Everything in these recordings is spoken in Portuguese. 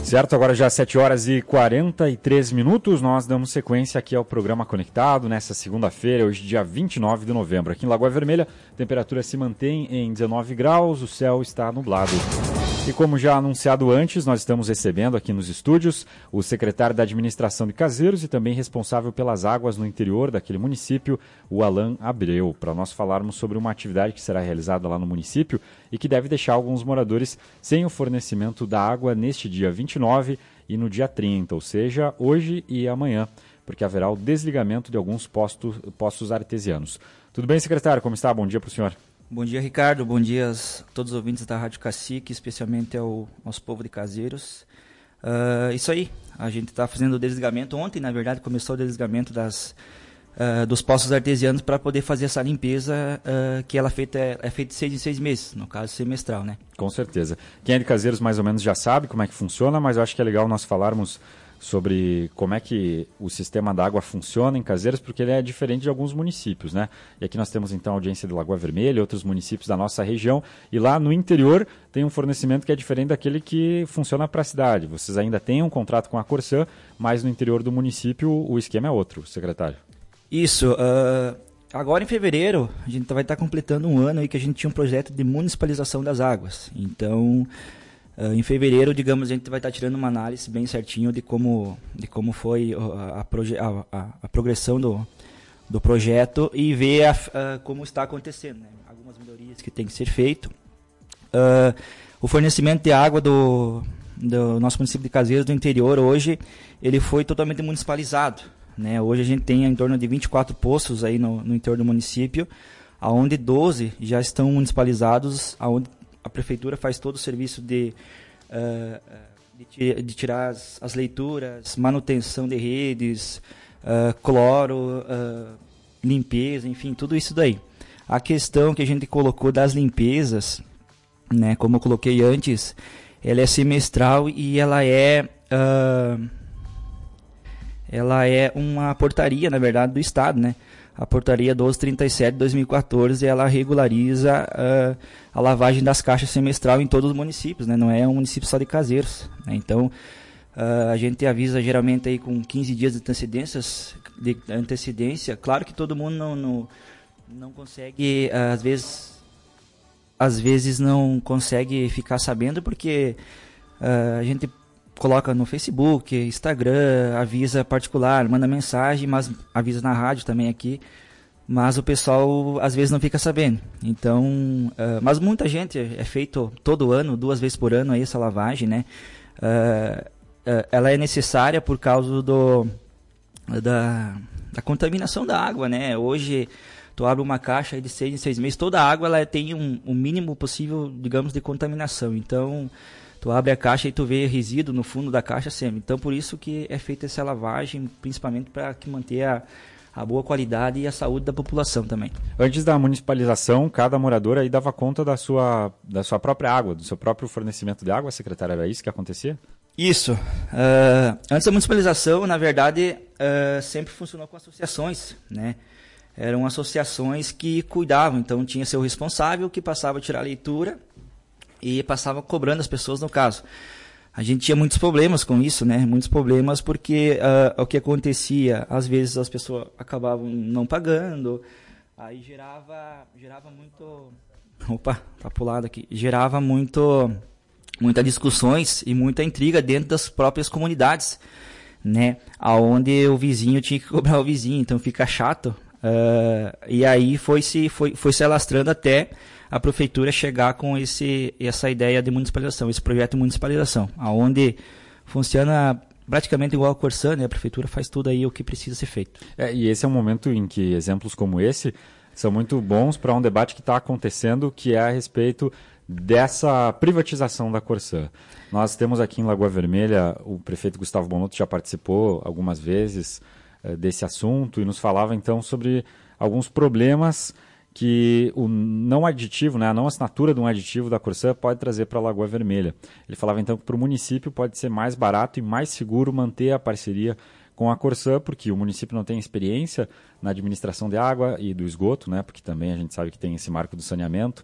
Certo, agora já 7 horas e 43 minutos, nós damos sequência aqui ao programa Conectado, nessa segunda-feira, hoje dia 29 de novembro. Aqui em Lagoa Vermelha, a temperatura se mantém em 19 graus, o céu está nublado. E como já anunciado antes, nós estamos recebendo aqui nos estúdios o secretário da Administração de Caseiros e também responsável pelas águas no interior daquele município, o Alan Abreu, para nós falarmos sobre uma atividade que será realizada lá no município e que deve deixar alguns moradores sem o fornecimento da água neste dia 29 e no dia 30, ou seja, hoje e amanhã, porque haverá o desligamento de alguns postos artesianos. Tudo bem, secretário? Como está? Bom dia para o senhor. Bom dia, Ricardo. Bom dia a todos os ouvintes da Rádio Cacique, especialmente ao nosso povo de Caseiros. Isso aí, a gente está fazendo o desligamento. Ontem, na verdade, começou o desligamento dos poços artesianos para poder fazer essa limpeza que ela é feita de 6 em 6 meses, no caso semestral, né? Com certeza. Quem é de Caseiros mais ou menos já sabe como é que funciona, mas eu acho que é legal nós falarmos sobre como é que o sistema da água funciona em Caseiros, porque ele é diferente de alguns municípios, né? E aqui nós temos então a audiência de Lagoa Vermelha, outros municípios da nossa região, e lá no interior tem um fornecimento que é diferente daquele que funciona para a cidade. Vocês ainda têm um contrato com a Corsã, mas no interior do município o esquema é outro, secretário. Isso. Agora em fevereiro a gente vai estar completando um ano aí que a gente tinha um projeto de municipalização das águas. Então, em fevereiro, digamos, a gente vai estar tirando uma análise bem certinho de como foi a progressão do projeto e ver como está acontecendo, né? Algumas melhorias que tem que ser feito. O fornecimento de água do nosso município de Caseiros do interior hoje, ele foi totalmente municipalizado, né? Hoje a gente tem em torno de 24 poços aí no interior do município, onde 12 já estão municipalizados, onde a prefeitura faz todo o serviço de tirar as leituras, manutenção de redes, cloro, limpeza, enfim, tudo isso daí. A questão que a gente colocou das limpezas, né, como eu coloquei antes, ela é semestral e ela é uma portaria, na verdade, do Estado, né? A portaria 1237 de 2014, ela regulariza a lavagem das caixas semestral em todos os municípios, né? Não é um município só de Caseiros, né? Então, a gente avisa geralmente aí com 15 dias de antecedência. Claro que todo mundo não consegue, às vezes não consegue ficar sabendo, porque a gente coloca no Facebook, Instagram, avisa particular, manda mensagem, mas avisa na rádio também aqui, mas o pessoal às vezes não fica sabendo. Então, mas muita gente, é feito todo ano, 2 vezes por ano aí essa lavagem, né? Ela é necessária por causa da contaminação da água, né? Hoje, tu abre uma caixa aí de 6 em 6 meses, toda a água ela tem um mínimo possível, digamos, de contaminação. Então, tu abre a caixa e tu vê resíduo no fundo da caixa sempre. Então, por isso que é feita essa lavagem, principalmente para manter a boa qualidade e a saúde da população também. Antes da municipalização, cada morador aí dava conta da sua própria água, do seu próprio fornecimento de água, secretário, era isso que acontecia? Isso. Antes da municipalização, na verdade, sempre funcionou com associações, né? Eram associações que cuidavam, então tinha seu responsável que passava a tirar a leitura e passava cobrando as pessoas, no caso. A gente tinha muitos problemas com isso, né? Muitos problemas porque o que acontecia, às vezes as pessoas acabavam não pagando, aí gerava muito... Opa, tá pulado aqui. Gerava muitas discussões e muita intriga dentro das próprias comunidades, né? Onde o vizinho tinha que cobrar o vizinho, então fica chato. E aí foi se alastrando até a prefeitura chegar com essa ideia de municipalização, esse projeto de municipalização, onde funciona praticamente igual a Corsã, né? A prefeitura faz tudo aí o que precisa ser feito. E esse é um momento em que exemplos como esse são muito bons para um debate que está acontecendo, que é a respeito dessa privatização da Corsã. Nós temos aqui em Lagoa Vermelha, o prefeito Gustavo Bonotto já participou algumas vezes desse assunto e nos falava então sobre alguns problemas que o não aditivo, né, a não assinatura de um aditivo da Corsã pode trazer para a Lagoa Vermelha. Ele falava então que para o município pode ser mais barato e mais seguro manter a parceria com a Corsã, porque o município não tem experiência na administração de água e do esgoto, né, porque também a gente sabe que tem esse marco do saneamento,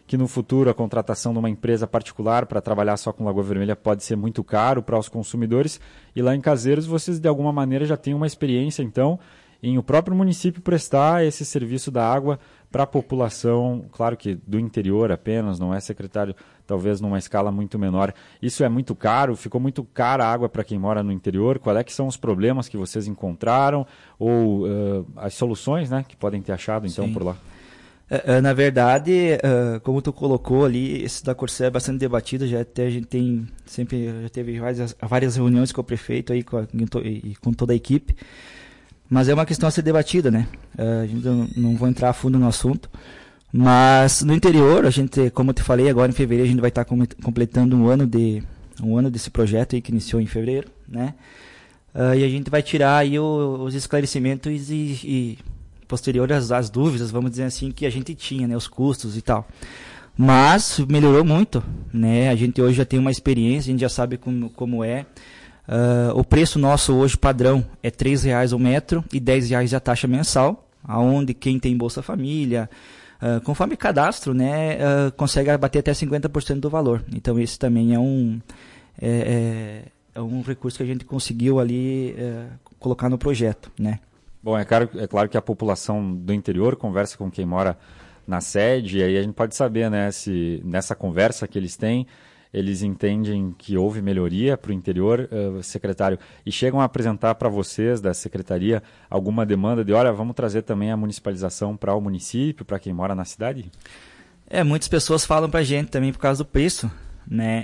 que no futuro a contratação de uma empresa particular para trabalhar só com Lagoa Vermelha pode ser muito caro para os consumidores, e lá em Caseiros vocês de alguma maneira já têm uma experiência então em o próprio município prestar esse serviço da água para a população, claro que do interior apenas, não é, secretário, talvez numa escala muito menor. Isso é muito caro? Ficou muito cara a água para quem mora no interior? Qual é que são os problemas que vocês encontraram ou as soluções, né, que podem ter achado então por lá? Na verdade, como tu colocou ali, esse da Corsã é bastante debatido, já até a gente já teve várias reuniões com o prefeito aí, com toda a equipe. Mas é uma questão a ser debatida, né? A gente não vou entrar a fundo no assunto. Mas no interior, a gente, como eu te falei, agora em fevereiro a gente vai estar completando um ano desse projeto aí que iniciou em fevereiro, né? E a gente vai tirar aí os esclarecimentos e posteriores às dúvidas, vamos dizer assim, que a gente tinha, né? Os custos e tal. Mas melhorou muito, né? A gente hoje já tem uma experiência, a gente já sabe como é. O preço nosso hoje padrão é R$3 o metro e R$10 a taxa mensal, aonde quem tem Bolsa Família, conforme cadastro, né, consegue abater até 50% do valor. Então esse também é um recurso que a gente conseguiu ali colocar no projeto, né? Bom, é claro que a população do interior conversa com quem mora na sede, e aí a gente pode saber, né, se nessa conversa que eles têm, eles entendem que houve melhoria para o interior, secretário, e chegam a apresentar para vocês, da secretaria, alguma demanda de, olha, vamos trazer também a municipalização para o município, para quem mora na cidade? Muitas pessoas falam para a gente também por causa do preço, né?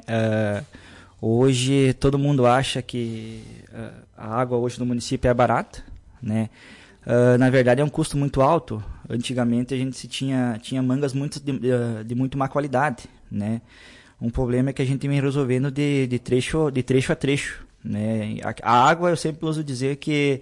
Hoje todo mundo acha que a água hoje no município é barata, né? Na verdade é um custo muito alto. Antigamente a gente tinha mangas de muito má qualidade, né? Um problema é que a gente vem resolvendo de trecho a trecho, né? A água, eu sempre uso dizer que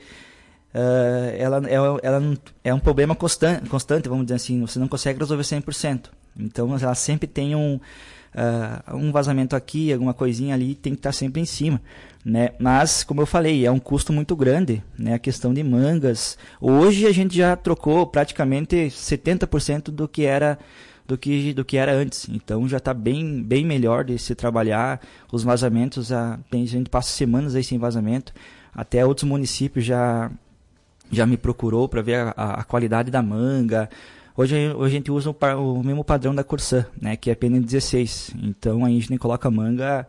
ela é um problema constante, vamos dizer assim. Você não consegue resolver 100%. Então, ela sempre tem um vazamento aqui, alguma coisinha ali, tem que estar sempre em cima, né? Mas, como eu falei, é um custo muito grande, né? A questão de mangas. Hoje, a gente já trocou praticamente 70% do que era antes, então já está bem melhor de se trabalhar. Os vazamentos, a gente passa semanas aí sem vazamento, até outros municípios já me procurou para ver a qualidade da manga. Hoje a gente usa o mesmo padrão da Corsã, né, que é PN16, então a gente nem coloca manga,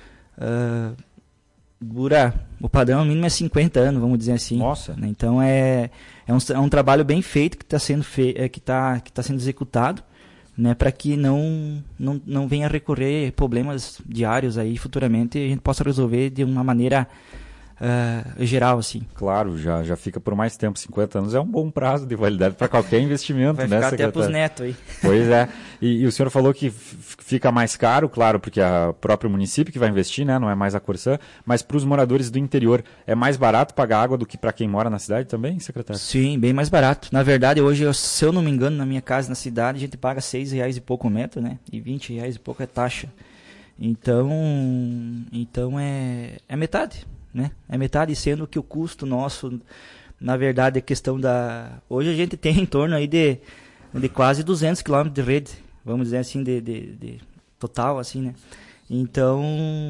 dura, o padrão mínimo é 50 anos, vamos dizer assim. Nossa. Né? Então é um trabalho bem feito que está sendo executado, né, para que não venha a recorrer problemas diários aí futuramente e a gente possa resolver de uma maneira geral, assim. Claro, já fica por mais tempo. 50 anos é um bom prazo de validade para qualquer investimento, vai né, ficar secretário? até para os netos aí. Pois é. E o senhor falou que fica mais caro, claro, porque é o próprio município que vai investir, né, não é mais a Corsã, mas para os moradores do interior é mais barato pagar água do que para quem mora na cidade também, secretário? Sim, bem mais barato. Na verdade, hoje, se eu não me engano, na minha casa, na cidade, a gente paga R$6 e pouco o metro, né, e R$20 e pouco é taxa. Então é metade. Né? É metade, sendo que o custo nosso, na verdade, é questão da... Hoje a gente tem em torno aí de quase 200 km de rede, vamos dizer assim, de total, assim, né? Então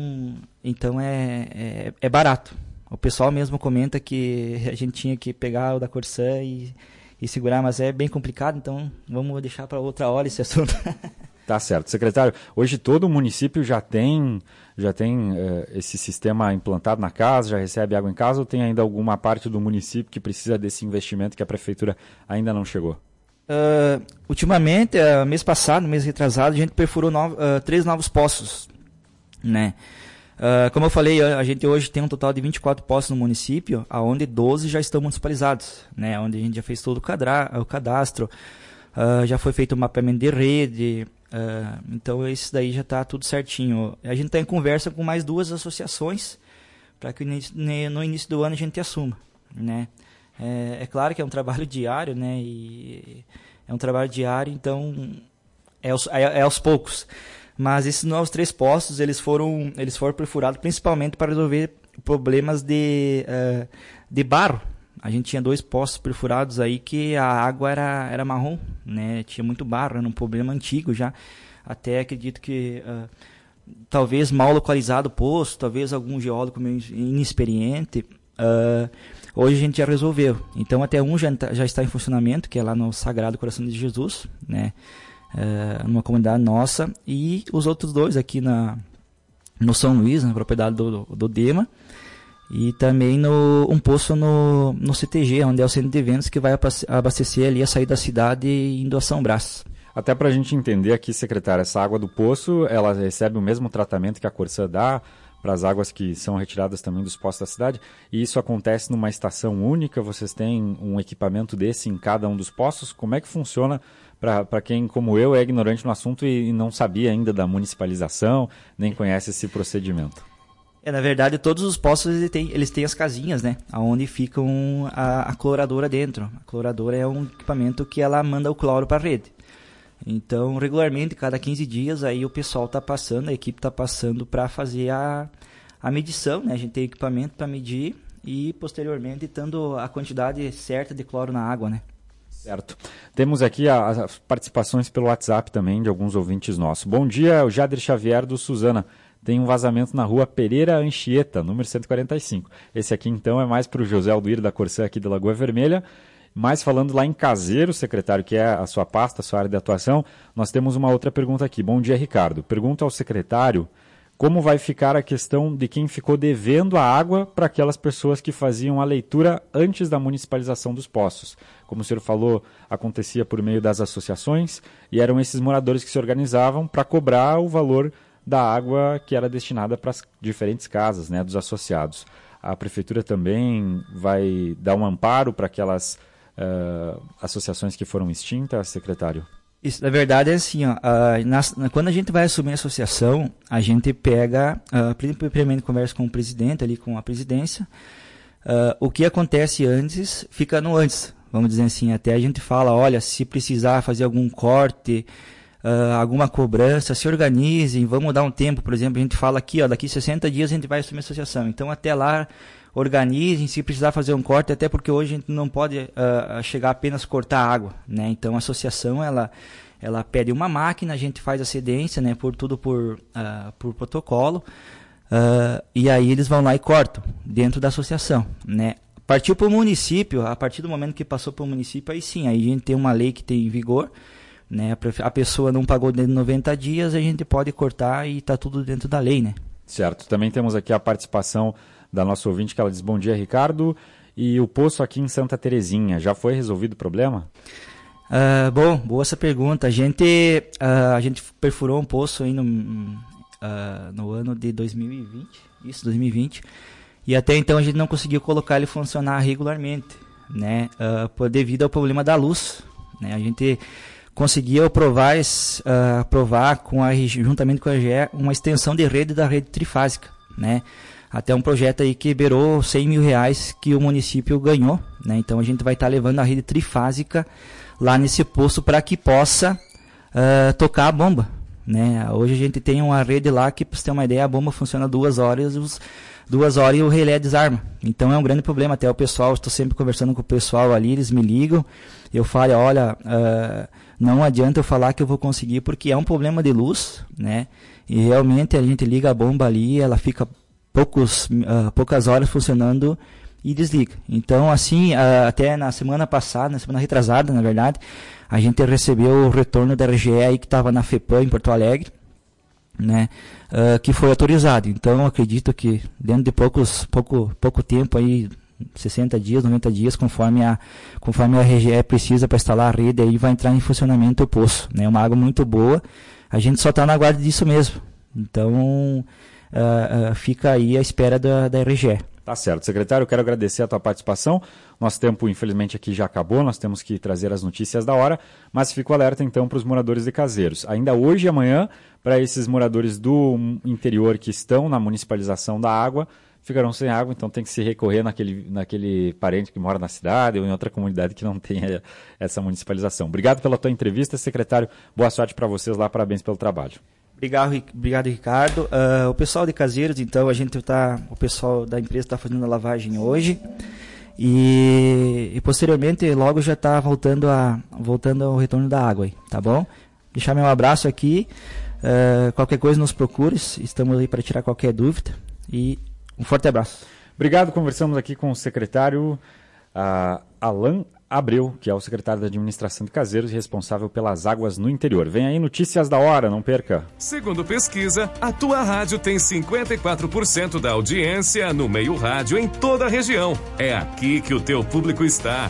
é barato. O pessoal mesmo comenta que a gente tinha que pegar o da Corsã e segurar, mas é bem complicado, então vamos deixar para outra hora esse assunto. Tá certo. Secretário, hoje todo o município já tem esse sistema implantado na casa, já recebe água em casa, ou tem ainda alguma parte do município que precisa desse investimento que a prefeitura ainda não chegou? Ultimamente, mês passado, mês retrasado, a gente perfurou 3 novos poços, né? Como eu falei, a gente hoje tem um total de 24 poços no município, onde 12 já estão municipalizados, né? Onde a gente já fez todo o cadastro, já foi feito o mapeamento de rede. Então esse daí já está tudo certinho. A gente está em conversa com mais 2 associações para que no início do ano a gente assuma, né? É claro que é um trabalho diário, né? E é um trabalho diário, então é aos poucos. Mas esses novos 3 poços eles foram perfurados principalmente para resolver problemas de barro. A gente tinha 2 poços perfurados aí que a água era marrom, né? Tinha muito barro, era um problema antigo já. Até acredito que talvez mal localizado o poço, talvez algum geólogo meio inexperiente, hoje a gente já resolveu. Então até um já está em funcionamento, que é lá no Sagrado Coração de Jesus, né? Numa comunidade nossa, e os outros 2 aqui no São Luís, na propriedade do Dema, e também um poço no CTG, onde é o centro de eventos, que vai abastecer ali a saída da cidade indo a São Brás. Até para a gente entender aqui, secretário, essa água do poço, ela recebe o mesmo tratamento que a Corsã dá para as águas que são retiradas também dos poços da cidade, e isso acontece numa estação única? Vocês têm um equipamento desse em cada um dos poços? Como é que funciona para quem, como eu, é ignorante no assunto e não sabia ainda da municipalização, nem conhece esse procedimento? Na verdade, todos os poços eles têm as casinhas, né? Onde ficam a cloradora dentro. A cloradora é um equipamento que ela manda o cloro para a rede. Então, regularmente, cada 15 dias, aí o pessoal está passando, a equipe está passando para fazer a medição, né? A gente tem equipamento para medir e, posteriormente, dando a quantidade certa de cloro na água, né? Certo. Temos aqui as participações pelo WhatsApp também de alguns ouvintes nossos. Bom dia, o Jader Xavier do Suzana. Tem um vazamento na rua Pereira Anchieta, número 145. Esse aqui, então, é mais para o José Alduir da Corsã aqui da Lagoa Vermelha. Mas falando lá em Caseiros, secretário, que é a sua pasta, a sua área de atuação, nós temos uma outra pergunta aqui. Bom dia, Ricardo. Pergunta ao secretário como vai ficar a questão de quem ficou devendo a água para aquelas pessoas que faziam a leitura antes da municipalização dos poços. Como o senhor falou, acontecia por meio das associações e eram esses moradores que se organizavam para cobrar o valor da água que era destinada para as diferentes casas, né, dos associados. A prefeitura também vai dar um amparo para aquelas associações que foram extintas, secretário? Isso, na verdade, é assim, ó, quando a gente vai assumir a associação, a gente pega, primeiramente conversa com o presidente, ali com a presidência, o que acontece antes, fica no antes, vamos dizer assim, até a gente fala, olha, se precisar fazer algum corte, alguma cobrança, se organizem, vamos dar um tempo, por exemplo, a gente fala aqui, ó, daqui 60 dias a gente vai assumir a associação, então até lá, organizem, se precisar fazer um corte, até porque hoje a gente não pode chegar apenas cortar água, né? Então a associação ela pede uma máquina, a gente faz a cedência, né? Por protocolo, e aí eles vão lá e cortam dentro da associação, né? Partiu para o município, a partir do momento que passou para o município, aí sim, aí a gente tem uma lei que tem em vigor, né? A pessoa não pagou dentro de 90 dias, a gente pode cortar e está tudo dentro da lei, né? Certo. Também temos aqui a participação da nossa ouvinte, que ela diz: bom dia, Ricardo. E o poço aqui em Santa Terezinha, já foi resolvido o problema? Bom, boa essa pergunta. A gente perfurou um poço aí no ano de 2020, isso, 2020, e até então a gente não conseguiu colocar ele funcionar regularmente, né? Devido ao problema da luz, né? A gente conseguiu aprovar juntamente com a RGE uma extensão de rede da rede trifásica, né? Até um projeto aí que beirou R$100 mil que o município ganhou, né? Então a gente vai estar levando a rede trifásica lá nesse posto para que possa tocar a bomba, né? Hoje a gente tem uma rede lá que, para você ter uma ideia, a bomba funciona 2 horas, 2 horas e o relé desarma. Então é um grande problema. Até o pessoal, estou sempre conversando com o pessoal ali, eles me ligam, eu falo, olha, não adianta eu falar que eu vou conseguir, porque é um problema de luz, né? E realmente a gente liga a bomba ali, ela fica poucas horas funcionando e desliga. Então, assim, até na semana passada, na semana retrasada, na verdade, a gente recebeu o retorno da RGE aí que estava na FEPAM em Porto Alegre, né, que foi autorizado. Então, acredito que dentro de pouco tempo aí, 60 dias, 90 dias, conforme a RGE precisa para instalar a rede, aí vai entrar em funcionamento o poço, né? Uma água muito boa. A gente só está na guarda disso mesmo. Então, fica aí à espera da RGE. Tá certo. Secretário, eu quero agradecer a tua participação. Nosso tempo, infelizmente, aqui já acabou. Nós temos que trazer as notícias da hora, mas fico alerta, então, para os moradores de Caseiros. Ainda hoje e amanhã, para esses moradores do interior que estão na municipalização da água, ficarão sem água, então tem que se recorrer naquele parente que mora na cidade ou em outra comunidade que não tenha essa municipalização. Obrigado pela tua entrevista, secretário. Boa sorte para vocês lá. Parabéns pelo trabalho. Obrigado, Ricardo. O pessoal de Caseiros, então, o pessoal da empresa está fazendo a lavagem hoje e posteriormente logo já está voltando ao retorno da água aí, tá bom? deixar meu abraço aqui. Qualquer coisa nos procure, estamos aí para tirar qualquer dúvida. E um forte abraço. Obrigado, conversamos aqui com o secretário Alan Abreu, que é o secretário da Administração de Caseiros e responsável pelas águas no interior. Vem aí Notícias da Hora, não perca. Segundo pesquisa, a tua rádio tem 54% da audiência no meio rádio em toda a região. É aqui que o teu público está.